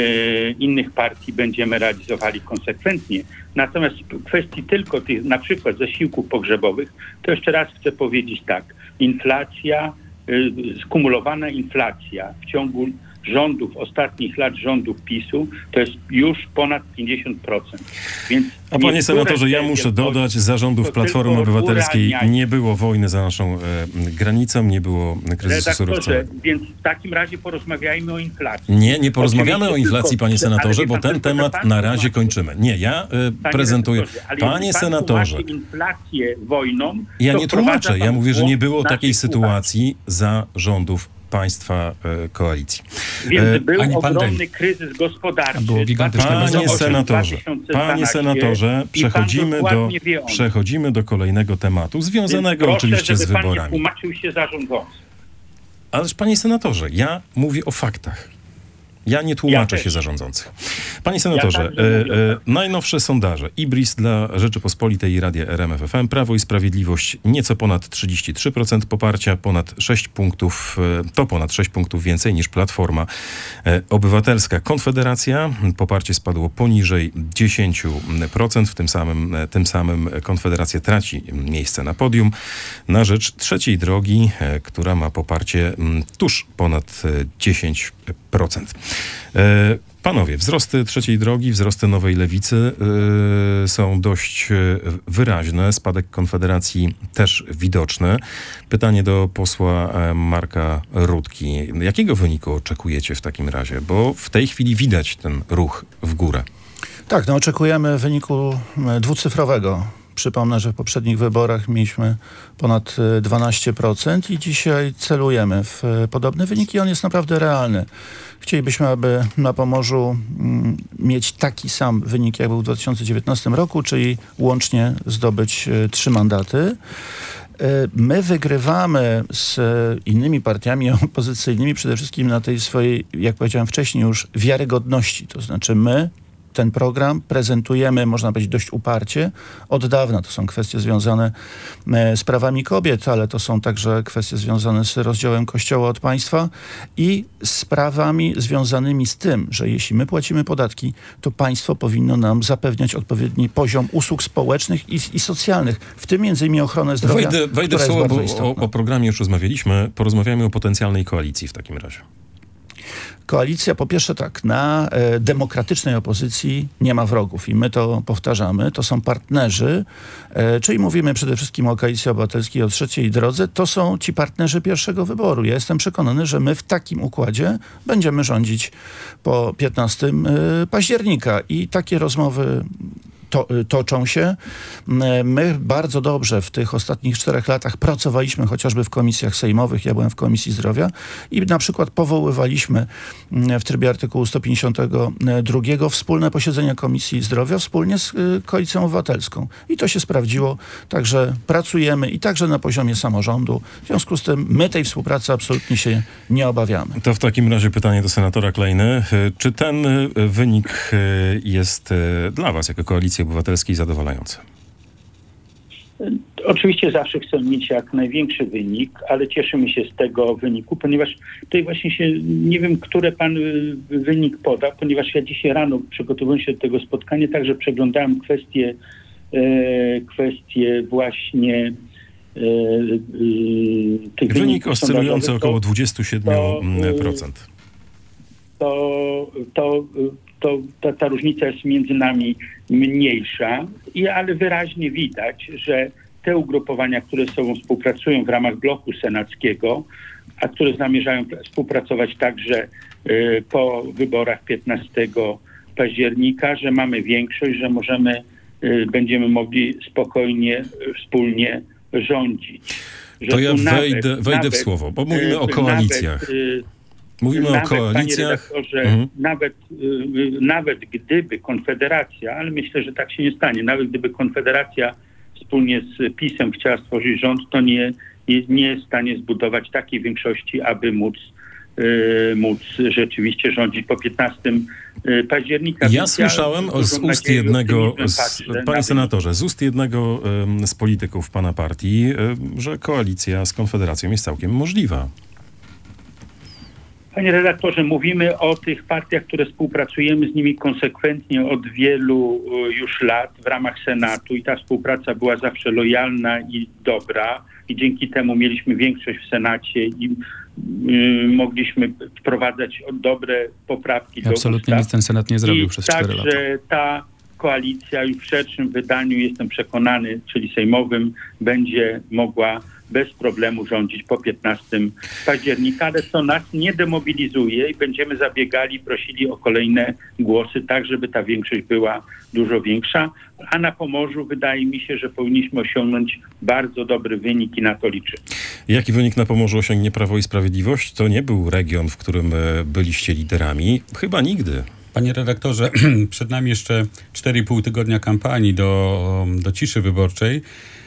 y, innych partii, będziemy realizowali konsekwentnie. Natomiast w kwestii tylko tych na przykład zasiłków pogrzebowych, to jeszcze raz chcę powiedzieć tak. Inflacja, y, skumulowana inflacja w ciągu rządów, ostatnich lat rządów PiSu, to jest już ponad pięćdziesiąt procent. Więc A panie senatorze, ja muszę dodać, za rządów Platformy Obywatelskiej nie było wojny za naszą e, granicą, nie było kryzysu surowcowego. Więc w takim razie porozmawiajmy o inflacji. Nie, nie porozmawiamy Oczywiście o inflacji, tylko, panie senatorze, bo ten temat pan na razie kończymy. Nie, ja e, prezentuję. Ale panie senatorze, inflację wojną, ja nie tłumaczę, ja mówię, że nie było takiej sytuacji uwagi. za rządów państwa e, koalicji. Więc e, był ogromny pandemii. kryzys gospodarczy. Było gigantyczne Panie senatorze, panie senatorze, przechodzimy do, przechodzimy do kolejnego tematu, związanego proszę, oczywiście z żeby pan nie wyborami. tłumaczył się zarządzący. Ależ panie senatorze, ja mówię o faktach. Ja nie tłumaczę Ja się też. zarządzących. Panie senatorze, Ja także e, mówię o e, najnowsze sondaże. Ibris dla Rzeczypospolitej i Radia R M F F M. Prawo i Sprawiedliwość nieco ponad trzydzieści trzy procent poparcia, ponad sześć punktów, e, to ponad sześć punktów więcej niż Platforma e, Obywatelska. Konfederacja, poparcie spadło poniżej dziesięć procent. W tym samym, e, tym samym Konfederacja traci miejsce na podium na rzecz Trzeciej Drogi, e, która ma poparcie m, tuż ponad e, dziesięć procent. E, Panowie, wzrosty Trzeciej Drogi, wzrosty Nowej Lewicy yy, są dość yy, wyraźne. Spadek Konfederacji też widoczny. Pytanie do posła e, Marka Rutki. Jakiego wyniku oczekujecie w takim razie? Bo w tej chwili widać ten ruch w górę. Tak, no oczekujemy wyniku e, dwucyfrowego. Przypomnę, że w poprzednich wyborach mieliśmy ponad dwanaście procent i dzisiaj celujemy w podobny wynik i on jest naprawdę realny. Chcielibyśmy, aby na Pomorzu mm, mieć taki sam wynik, jak był w dwa tysiące dziewiętnastym roku, czyli łącznie zdobyć y, trzy mandaty. Y, my wygrywamy z y, innymi partiami opozycyjnymi przede wszystkim na tej swojej, jak powiedziałem wcześniej już, wiarygodności. To znaczy my ten program prezentujemy, można powiedzieć, dość uparcie. Od dawna to są kwestie związane z prawami kobiet, ale to są także kwestie związane z rozdziałem Kościoła od państwa i z prawami związanymi z tym, że jeśli my płacimy podatki, to państwo powinno nam zapewniać odpowiedni poziom usług społecznych i, i socjalnych, w tym między innymi ochronę zdrowia, Wejdę, wejdę w która słowo, jest bardzo bo o, istotna. o programie już rozmawialiśmy. Porozmawiajmy o potencjalnej koalicji w takim razie. Koalicja, po pierwsze tak, na e, demokratycznej opozycji nie ma wrogów i my to powtarzamy. To są partnerzy, e, czyli mówimy przede wszystkim o Koalicji Obywatelskiej, o trzeciej drodze. To są ci partnerzy pierwszego wyboru. Ja jestem przekonany, że my w takim układzie będziemy rządzić po piętnastego października i takie rozmowy To, toczą się. My bardzo dobrze w tych ostatnich czterech latach pracowaliśmy chociażby w komisjach sejmowych. Ja byłem w Komisji Zdrowia i na przykład powoływaliśmy w trybie artykułu sto pięćdziesiątego drugiego wspólne posiedzenia Komisji Zdrowia wspólnie z Koalicją Obywatelską. I to się sprawdziło. Także pracujemy i także na poziomie samorządu. W związku z tym my tej współpracy absolutnie się nie obawiamy. To w takim razie pytanie do senatora Klejny. Czy ten wynik jest dla was jako Koalicji Obywatelskiej zadowalający? Oczywiście zawsze chcemy mieć jak największy wynik, ale cieszymy się z tego wyniku, ponieważ tutaj właśnie się, nie wiem, które pan wynik podał, ponieważ ja dzisiaj rano, przygotowując się do tego spotkania, także przeglądałem kwestie, e, kwestie właśnie e, e, tych wynik oscylujący około dwadzieścia siedem procent. To, to, to ta, ta różnica jest między nami mniejsza, i, ale wyraźnie widać, że te ugrupowania, które ze sobą współpracują w ramach bloku senackiego, a które zamierzają współpracować także y, po wyborach piętnastego października, że mamy większość, że możemy, y, będziemy mogli spokojnie, y, wspólnie rządzić. Że to ja wejdę, nawet, wejdę nawet, w słowo, bo mówimy y, o koalicjach. Nawet, y, Mówimy nawet, o koalicjach. Mhm. Nawet, y, nawet gdyby Konfederacja, ale myślę, że tak się nie stanie, nawet gdyby Konfederacja wspólnie z PiS-em chciała stworzyć rząd, to nie, nie, nie jest w stanie zbudować takiej większości, aby móc, y, móc rzeczywiście rządzić po piętnastego października. Ja słyszałem ja z ust jednego, z, panie senatorze, z ust jednego um, z polityków pana partii, um, że koalicja z Konfederacją jest całkiem możliwa. Panie redaktorze, mówimy o tych partiach, które współpracujemy z nimi konsekwentnie od wielu już lat w ramach Senatu i ta współpraca była zawsze lojalna i dobra i dzięki temu mieliśmy większość w Senacie i y, mogliśmy wprowadzać dobre poprawki do Absolutnie nic ten Senat nie zrobił I przez cztery lata. Także ta koalicja już w szerszym wydaniu, jestem przekonany, czyli sejmowym, będzie mogła bez problemu rządzić po piętnastego października, ale to nas nie demobilizuje i będziemy zabiegali, prosili o kolejne głosy, tak żeby ta większość była dużo większa, a na Pomorzu wydaje mi się, że powinniśmy osiągnąć bardzo dobry wynik i na to liczymy. Jaki wynik na Pomorzu osiągnie Prawo i Sprawiedliwość? To nie był region, w którym byliście liderami. Chyba nigdy. Panie redaktorze, przed nami jeszcze cztery i pół tygodnia kampanii do, do ciszy wyborczej.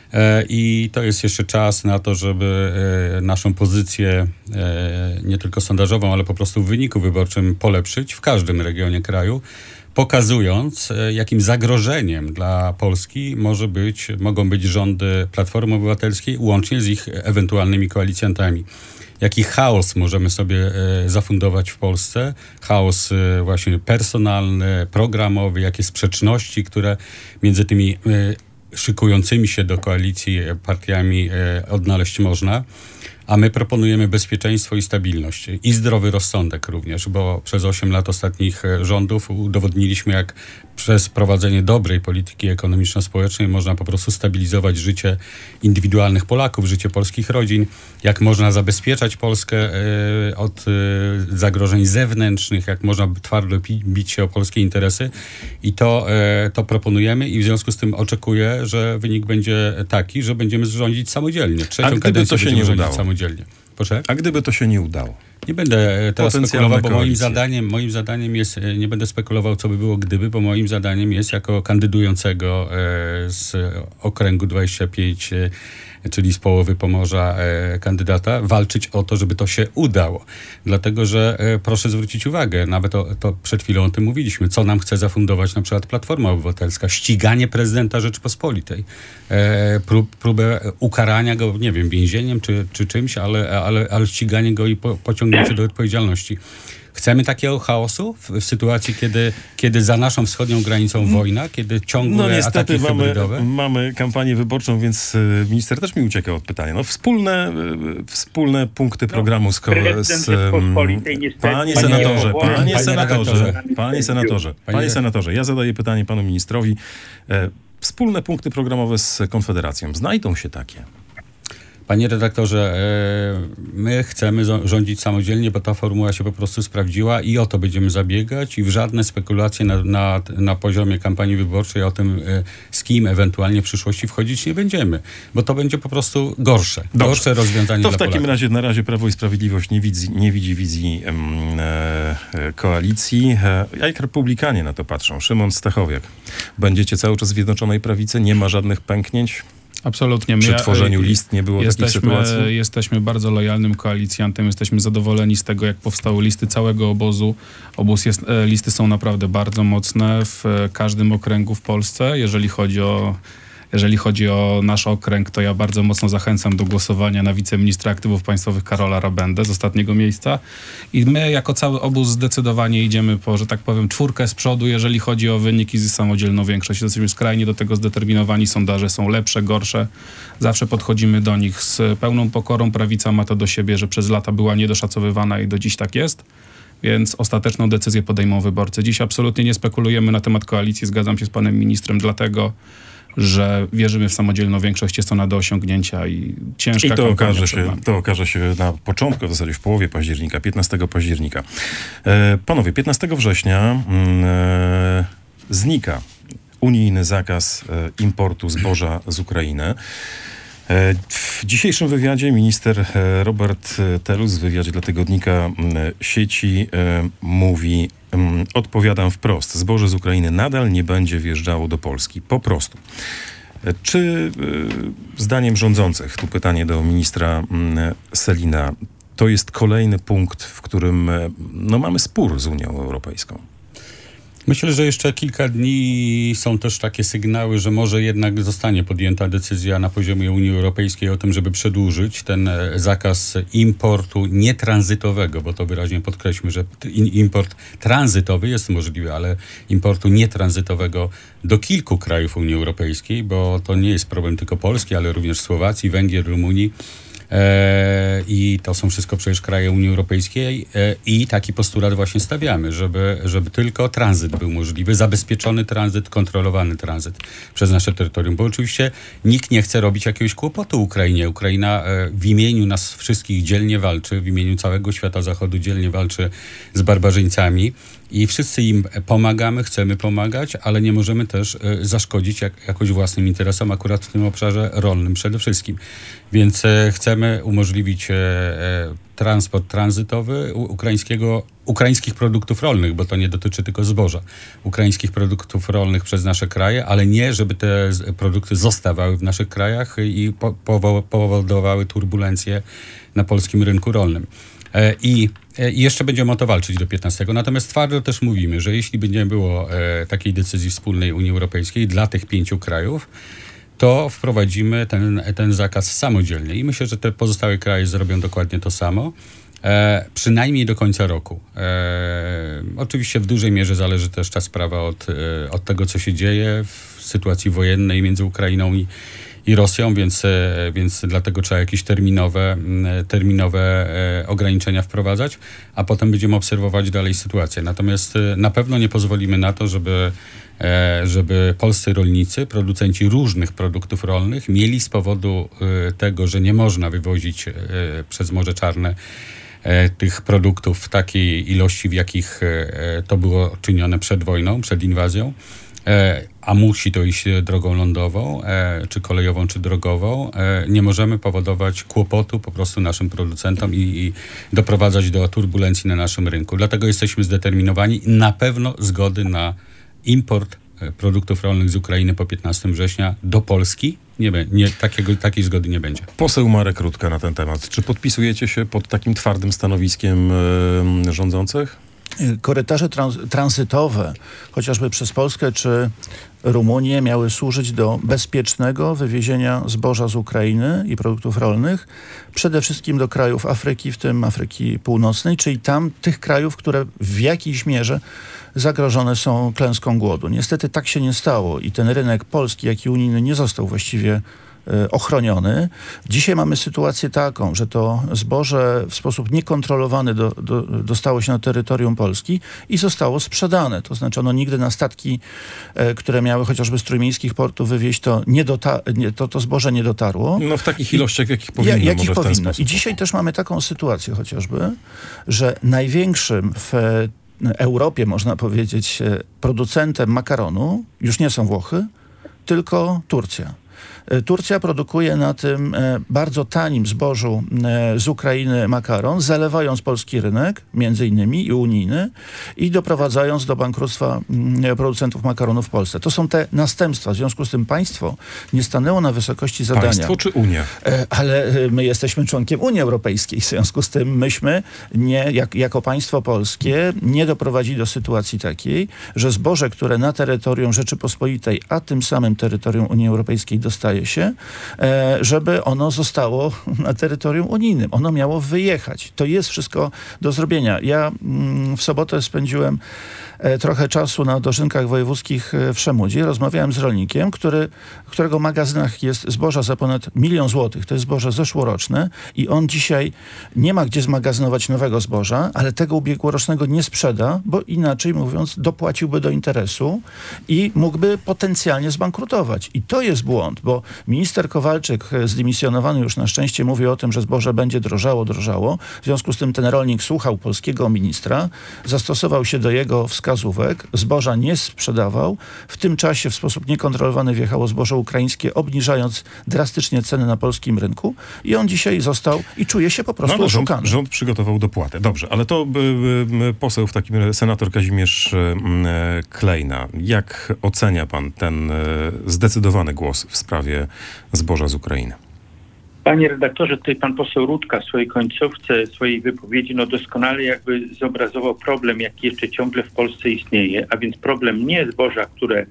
I to jest jeszcze czas na to, żeby naszą pozycję nie tylko sondażową, ale po prostu w wyniku wyborczym polepszyć w każdym regionie kraju, pokazując, jakim zagrożeniem dla Polski może być, mogą być rządy Platformy Obywatelskiej, łącznie z ich ewentualnymi koalicjantami. Jaki chaos możemy sobie zafundować w Polsce, chaos właśnie personalny, programowy, jakie sprzeczności, które między tymi szykującymi się do koalicji partiami e, odnaleźć można, a my proponujemy bezpieczeństwo i stabilność i zdrowy rozsądek również, bo przez osiem lat ostatnich rządów udowodniliśmy, jak przez prowadzenie dobrej polityki ekonomiczno-społecznej można po prostu stabilizować życie indywidualnych Polaków, życie polskich rodzin, jak można zabezpieczać Polskę y, od y, zagrożeń zewnętrznych, jak można twardo pi- bić się o polskie interesy i to, y, to proponujemy i w związku z tym oczekuję, że wynik będzie taki, że będziemy rządzić samodzielnie. Trzecią kadencję to się nie udało. Samodzielnie. Proszę? A gdyby to się nie udało? Nie będę teraz spekulował, bo moim zadaniem, moim zadaniem jest, nie będę spekulował, co by było gdyby, bo moim zadaniem jest jako kandydującego e, z okręgu dwadzieścia pięć, e, czyli z połowy Pomorza e, kandydata, walczyć o to, żeby to się udało. Dlatego, że e, proszę zwrócić uwagę, nawet o, to przed chwilą o tym mówiliśmy, co nam chce zafundować na przykład Platforma Obywatelska, ściganie prezydenta Rzeczypospolitej, e, prób, próbę ukarania go, nie wiem, więzieniem czy, czy czymś, ale, ale, ale ściganie go i po, pociągnięcie do odpowiedzialności. Chcemy takiego chaosu w, w sytuacji, kiedy, kiedy za naszą wschodnią granicą wojna, kiedy ciągłe No niestety ataki mamy, hybrydowe? mamy kampanię wyborczą, więc y, minister też mi ucieka od pytania. No wspólne, y, wspólne punkty programu z... ko- prezydent z Rzeczpospolitej niestety- panie Panie- senatorze, Panie- panie Panie senatorze, redaktorze. panie senatorze, Panie- panie senatorze, ja zadaję pytanie panu ministrowi. E, Wspólne punkty programowe z Konfederacją. Znajdą się takie? Panie redaktorze, e, my chcemy zo- rządzić samodzielnie, bo ta formuła się po prostu sprawdziła i o to będziemy zabiegać i w żadne spekulacje na, na, na poziomie kampanii wyborczej o tym, e, z kim ewentualnie w przyszłości wchodzić nie będziemy, bo to będzie po prostu gorsze. Dobrze. Gorsze rozwiązanie To dla w takim Polaków. razie na razie Prawo i Sprawiedliwość nie widzi, nie widzi wizji em, e, e, koalicji. E, jak republikanie na to patrzą? Szymon Stachowiak. Będziecie cały czas w Zjednoczonej Prawicy? Nie ma żadnych pęknięć? Absolutnie. Przy My, tworzeniu e, list nie było takich jesteśmy, sytuacji? Jesteśmy bardzo lojalnym koalicjantem, jesteśmy zadowoleni z tego, jak powstały listy całego obozu. Obóz jest, e, listy są naprawdę bardzo mocne w e, każdym okręgu w Polsce. Jeżeli chodzi o Jeżeli chodzi o nasz okręg, to ja bardzo mocno zachęcam do głosowania na wiceministra aktywów państwowych Karola Rabendę z ostatniego miejsca. I my jako cały obóz zdecydowanie idziemy po, że tak powiem, czwórkę z przodu, jeżeli chodzi o wyniki z samodzielną większość. Jesteśmy skrajnie do tego zdeterminowani. Sondaże są lepsze, gorsze. Zawsze podchodzimy do nich z pełną pokorą. Prawica ma to do siebie, że przez lata była niedoszacowywana i do dziś tak jest. Więc ostateczną decyzję podejmą wyborcy. Dziś absolutnie nie spekulujemy na temat koalicji. Zgadzam się z panem ministrem, dlatego że wierzymy w samodzielną większość, jest ona do osiągnięcia i ciężka I to kampania okaże, przed się, nami. to okaże się na początku, w zasadzie w połowie października, piętnastego października. E, panowie, piętnastego września mm, e, znika unijny zakaz e, importu zboża z Ukrainy. E, w dzisiejszym wywiadzie minister e, Robert Telus, w wywiadzie dla tygodnika m, sieci, e, mówi: m, odpowiadam wprost, zboże z Ukrainy nadal nie będzie wjeżdżało do Polski. Po prostu. E, Czy y, zdaniem rządzących, tu pytanie do ministra mm, Sellina, to jest kolejny punkt, w którym e, no, mamy spór z Unią Europejską? Myślę, że jeszcze kilka dni są też takie sygnały, że może jednak zostanie podjęta decyzja na poziomie Unii Europejskiej o tym, żeby przedłużyć ten e, zakaz importu nietranzytowego, bo to wyraźnie podkreślmy, że t- in- import tranzytowy jest możliwy, ale importu nietranzytowego do kilku krajów Unii Europejskiej, bo to nie jest problem tylko Polski, ale również Słowacji, Węgier, Rumunii. E, I to są wszystko przecież kraje Unii Europejskiej e, i taki postulat właśnie stawiamy, żeby, żeby tylko tranzyt był możliwy, zabezpieczony tranzyt, kontrolowany tranzyt przez nasze terytorium, bo oczywiście nikt nie chce robić jakiegoś kłopotu Ukrainie. Ukraina e, w imieniu nas wszystkich dzielnie walczy, w imieniu całego świata zachodu dzielnie walczy z barbarzyńcami. I wszyscy im pomagamy, chcemy pomagać, ale nie możemy też e, zaszkodzić jak, jakoś własnym interesom, akurat w tym obszarze rolnym przede wszystkim. Więc e, chcemy umożliwić e, e, transport tranzytowy u, ukraińskiego, ukraińskich produktów rolnych, bo to nie dotyczy tylko zboża. Ukraińskich produktów rolnych przez nasze kraje, ale nie, żeby te z, produkty zostawały w naszych krajach i po, powo, powodowały turbulencje na polskim rynku rolnym. E, I I jeszcze będziemy o to walczyć do piętnastego. Natomiast twardo też mówimy, że jeśli będzie było e, takiej decyzji wspólnej Unii Europejskiej dla tych pięciu krajów, to wprowadzimy ten, ten zakaz samodzielnie. I myślę, że te pozostałe kraje zrobią dokładnie to samo. E, przynajmniej do końca roku. E, oczywiście w dużej mierze zależy też ta sprawa od, e, od tego, co się dzieje w sytuacji wojennej między Ukrainą i i Rosją, więc, więc dlatego trzeba jakieś terminowe, terminowe ograniczenia wprowadzać, a potem będziemy obserwować dalej sytuację. Natomiast na pewno nie pozwolimy na to, żeby, żeby polscy rolnicy, producenci różnych produktów rolnych mieli z powodu tego, że nie można wywozić przez Morze Czarne tych produktów w takiej ilości, w jakich to było czynione przed wojną, przed inwazją, a musi to iść drogą lądową, czy kolejową, czy drogową, nie możemy powodować kłopotu po prostu naszym producentom i, i doprowadzać do turbulencji na naszym rynku. Dlatego jesteśmy zdeterminowani. Na pewno zgody na import produktów rolnych z Ukrainy po piętnastego września do Polski nie, nie, takiego, takiej zgody nie będzie. Poseł Marek Rutka na ten temat. Czy podpisujecie się pod takim twardym stanowiskiem yy, rządzących? korytarze trans- tranzytowe, chociażby przez Polskę czy Rumunię, miały służyć do bezpiecznego wywiezienia zboża z Ukrainy i produktów rolnych, przede wszystkim do krajów Afryki, w tym Afryki Północnej, czyli tam tych krajów, które w jakiejś mierze zagrożone są klęską głodu. Niestety tak się nie stało i ten rynek polski, jak i unijny nie został właściwie ochroniony. Dzisiaj mamy sytuację taką, że to zboże w sposób niekontrolowany do, do, dostało się na terytorium Polski i zostało sprzedane. To znaczy ono nigdy na statki, e, które miały chociażby z trójmiejskich portów wywieźć, to, nie dota- nie, to, to zboże nie dotarło. No w takich ilościach, w jakich powinno. Ja, jakich może w ten powinno. sposób. I dzisiaj też mamy taką sytuację chociażby, że największym w Europie, można powiedzieć, producentem makaronu już nie są Włochy, tylko Turcja. Turcja produkuje na tym bardzo tanim zbożu z Ukrainy makaron, zalewając polski rynek, między innymi i unijny, i doprowadzając do bankructwa producentów makaronu w Polsce. To są te następstwa. W związku z tym państwo nie stanęło na wysokości zadania. Państwo czy Unia? Ale my jesteśmy członkiem Unii Europejskiej. W związku z tym myśmy nie, jak, jako państwo polskie nie doprowadzili do sytuacji takiej, że zboże, które na terytorium Rzeczypospolitej, a tym samym terytorium Unii Europejskiej dostaje się, żeby ono zostało na terytorium unijnym. Ono miało wyjechać. To jest wszystko do zrobienia. Ja w sobotę spędziłem trochę czasu na dożynkach wojewódzkich w Szemudzi. Rozmawiałem z rolnikiem, który, w którego magazynach jest zboża za ponad milion złotych. To jest zboże zeszłoroczne i on dzisiaj nie ma gdzie zmagazynować nowego zboża, ale tego ubiegłorocznego nie sprzeda, bo inaczej mówiąc dopłaciłby do interesu i mógłby potencjalnie zbankrutować. I to jest błąd, bo minister Kowalczyk, zdymisjonowany już na szczęście, mówi o tym, że zboże będzie drożało, drożało. W związku z tym ten rolnik słuchał polskiego ministra, zastosował się do jego wskazówek, zboża nie sprzedawał. W tym czasie w sposób niekontrolowany wjechało zboże ukraińskie, obniżając drastycznie ceny na polskim rynku i on dzisiaj został i czuje się po prostu no, oszukany. Rząd, rząd przygotował dopłatę. Dobrze, ale to by, by, poseł w takim razie, senator Kazimierz e, Klejna. Jak ocenia pan ten e, zdecydowany głos w sprawie zboża z Ukrainy? Panie redaktorze, tutaj pan poseł Rutka w swojej końcówce swojej wypowiedzi no doskonale jakby zobrazował problem, jaki jeszcze ciągle w Polsce istnieje, a więc problem nie zboża, które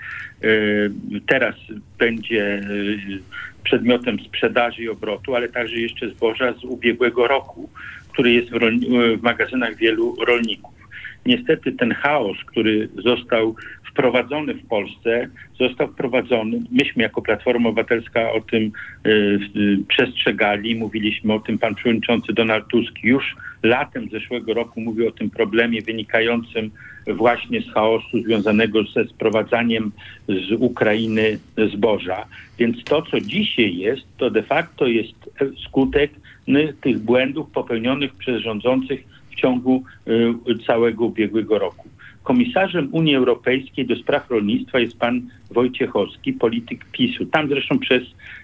y, teraz będzie y, przedmiotem sprzedaży i obrotu, ale także jeszcze zboża z ubiegłego roku, który jest w, rol- w magazynach wielu rolników. Niestety ten chaos, który został wprowadzony w Polsce, został wprowadzony, myśmy jako Platforma Obywatelska o tym y, y, przestrzegali, mówiliśmy o tym, pan przewodniczący Donald Tusk już latem zeszłego roku mówił o tym problemie wynikającym właśnie z chaosu związanego ze sprowadzaniem z Ukrainy zboża. Więc to, co dzisiaj jest, to de facto jest skutek y, tych błędów popełnionych przez rządzących w ciągu y, całego ubiegłego roku. Komisarzem Unii Europejskiej do spraw rolnictwa jest pan Wojciechowski, polityk PiSu. Tam zresztą przez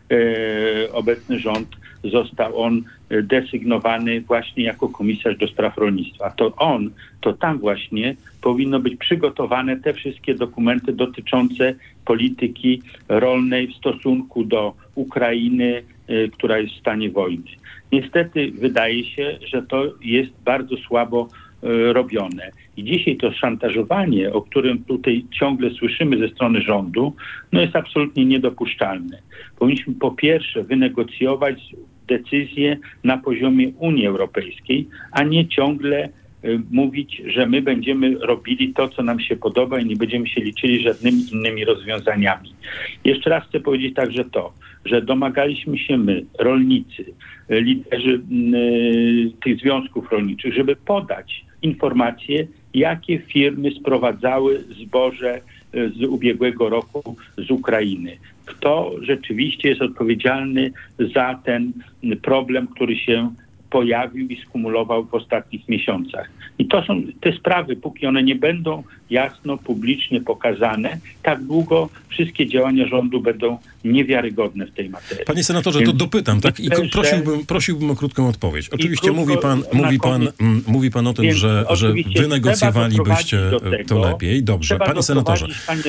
e, obecny rząd został on desygnowany właśnie jako komisarz do spraw rolnictwa. To on, to tam właśnie powinno być przygotowane te wszystkie dokumenty dotyczące polityki rolnej w stosunku do Ukrainy, e, która jest w stanie wojny. Niestety wydaje się, że to jest bardzo słabo robione. I dzisiaj to szantażowanie, o którym tutaj ciągle słyszymy ze strony rządu, no jest absolutnie niedopuszczalne. Powinniśmy po pierwsze wynegocjować decyzje na poziomie Unii Europejskiej, a nie ciągle y, mówić, że my będziemy robili to, co nam się podoba i nie będziemy się liczyli żadnymi innymi rozwiązaniami. Jeszcze raz chcę powiedzieć także to, że domagaliśmy się my, rolnicy, liderzy y, tych związków rolniczych, żeby podać informacje, jakie firmy sprowadzały zboże z ubiegłego roku z Ukrainy. Kto rzeczywiście jest odpowiedzialny za ten problem, który się pojawił i skumulował w ostatnich miesiącach. I to są te sprawy, póki one nie będą jasno, publicznie pokazane, tak długo wszystkie działania rządu będą niewiarygodne w tej materii. Panie senatorze, to dopytam, tak? I prosiłbym, prosiłbym o krótką odpowiedź. Oczywiście krótko, mówi pan, mówi pan, m, mówi pan o tym, że, że wynegocjowalibyście to lepiej. Dobrze. Panie senatorze. Panie,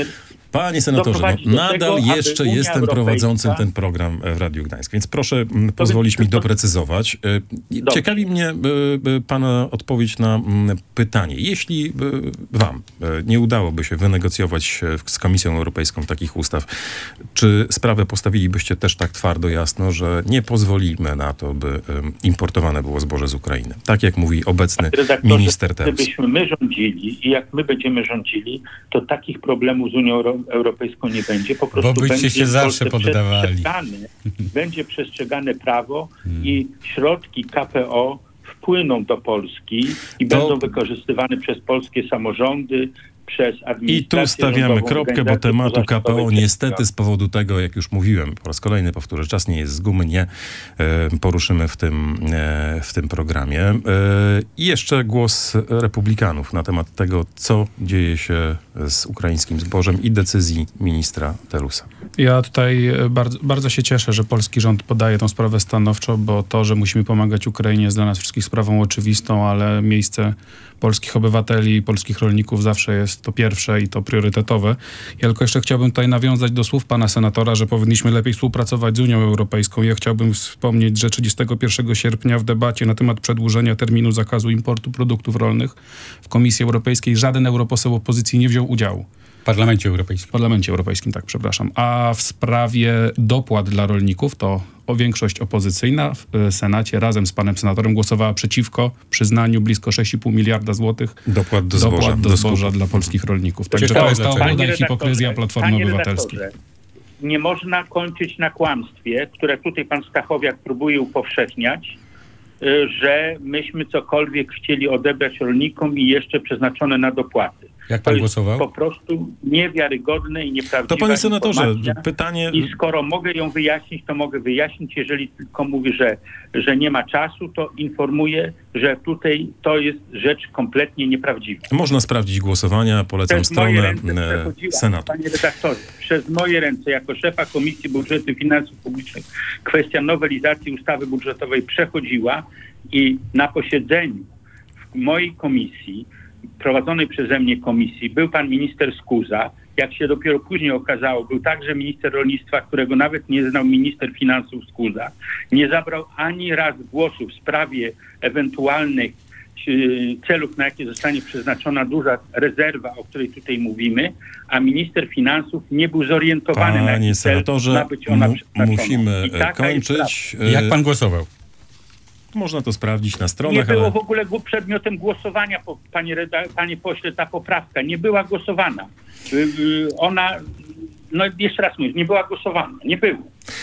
Panie senatorze, no, nadal tego, jeszcze Unia jestem Europejska... prowadzącym ten program w Radiu Gdańsk, więc proszę m, pozwolić mi doprecyzować. Dobrze. Ciekawi mnie y, y, pana odpowiedź na y, pytanie. Jeśli y, wam y, nie udałoby się wynegocjować y, z Komisją Europejską takich ustaw, czy sprawę postawilibyście też tak twardo, jasno, że nie pozwolimy na to, by y, importowane było zboże z Ukrainy? Tak jak mówi obecny minister Telus. Gdybyśmy my rządzili i jak my będziemy rządzili, to takich problemów z Unią Europejską Europejską nie będzie, po prostu Bo byście będzie się zawsze poddawali. Przestrzegane, będzie przestrzegane prawo hmm. i środki K P O wpłyną do Polski i to... będą wykorzystywane przez polskie samorządy, przez administrację. I tu stawiamy kropkę, bo tematu K P O niestety z powodu tego, jak już mówiłem, po raz kolejny powtórzę, czas nie jest z gumy, nie e, poruszymy w tym, e, w tym programie. E, I jeszcze głos republikanów na temat tego, co dzieje się z ukraińskim zbożem i decyzji ministra Telusa. Ja tutaj bardzo, bardzo się cieszę, że polski rząd podaje tą sprawę stanowczo, bo to, że musimy pomagać Ukrainie jest dla nas wszystkich sprawą oczywistą, ale miejsce polskich obywateli i polskich rolników zawsze jest to pierwsze i to priorytetowe. Ja tylko jeszcze chciałbym tutaj nawiązać do słów pana senatora, że powinniśmy lepiej współpracować z Unią Europejską. Ja chciałbym wspomnieć, że trzydziestego pierwszego sierpnia w debacie na temat przedłużenia terminu zakazu importu produktów rolnych w Komisji Europejskiej żaden europoseł opozycji nie wziął udziału. W Parlamencie Europejskim. W Parlamencie Europejskim, tak, przepraszam. A w sprawie dopłat dla rolników to o większość opozycyjna w Senacie razem z panem senatorem głosowała przeciwko przyznaniu blisko sześć i pół miliarda złotych dopłat do dopłat zboża, do do zboża dla polskich rolników. Także Ciekawe, to jest ta obłuda i redaktorze, hipokryzja Platformy panie Obywatelskiej. Nie można kończyć na kłamstwie, które tutaj pan Stachowiak próbuje upowszechniać, że myśmy cokolwiek chcieli odebrać rolnikom i jeszcze przeznaczone na dopłaty. Jak pan to głosował? jest po prostu niewiarygodne i nieprawdziwe. To panie senatorze, pytanie... I skoro mogę ją wyjaśnić, to mogę wyjaśnić. Jeżeli tylko mówi, że, że nie ma czasu, to informuję, że tutaj to jest rzecz kompletnie nieprawdziwa. Można sprawdzić głosowania, polecam Przez stronę Senatu. Panie redaktorze, przez moje ręce jako szefa Komisji Budżetu i Finansów Publicznych kwestia nowelizacji ustawy budżetowej przechodziła i na posiedzeniu w mojej komisji, prowadzonej przeze mnie komisji, był pan minister Skuza. Jak się dopiero później okazało, był także minister rolnictwa, którego nawet nie znał minister finansów Skuza. Nie zabrał ani raz głosu w sprawie ewentualnych celów, na jakie zostanie przeznaczona duża rezerwa, o której tutaj mówimy, a minister finansów nie był zorientowany, Panie na jaki cel ma być ona przeznaczona. Musimy kończyć. Jak pan głosował? Można to sprawdzić na stronach. Nie było ale... w ogóle przedmiotem głosowania, panie, reda, panie pośle, ta poprawka. Nie była głosowana. Ona, no jeszcze raz mówię, nie była głosowana. Nie było.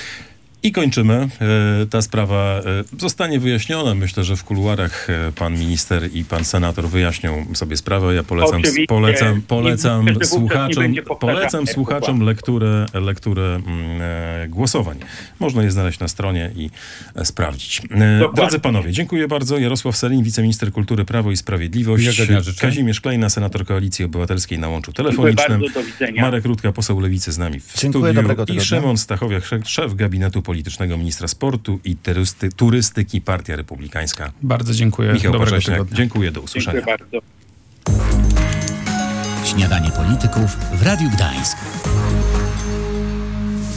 I kończymy. Ta sprawa zostanie wyjaśniona. Myślę, że w kuluarach pan minister i pan senator wyjaśnią sobie sprawę. Ja polecam, polecam, polecam myślę, słuchaczom, polecam słuchaczom lekturę, lekturę mm, głosowań. Można je znaleźć na stronie i sprawdzić. Dokładnie. Drodzy panowie, dziękuję bardzo. Jarosław Sellin, wiceminister kultury, Prawo i Sprawiedliwość. Kazimierz Klejna, senator Koalicji Obywatelskiej na łączu telefonicznym. Marek Rutka, poseł Lewicy z nami w dziękuję, studiu. I Szymon Stachowiak, szef gabinetu politycznego ministra sportu i turysty, turystyki, Partia Republikańska. Bardzo dziękuję. Michał Dobrego Parześniak. tygodnia. Dziękuję, do usłyszenia. Dziękuję bardzo. Śniadanie polityków w Radiu Gdańsk.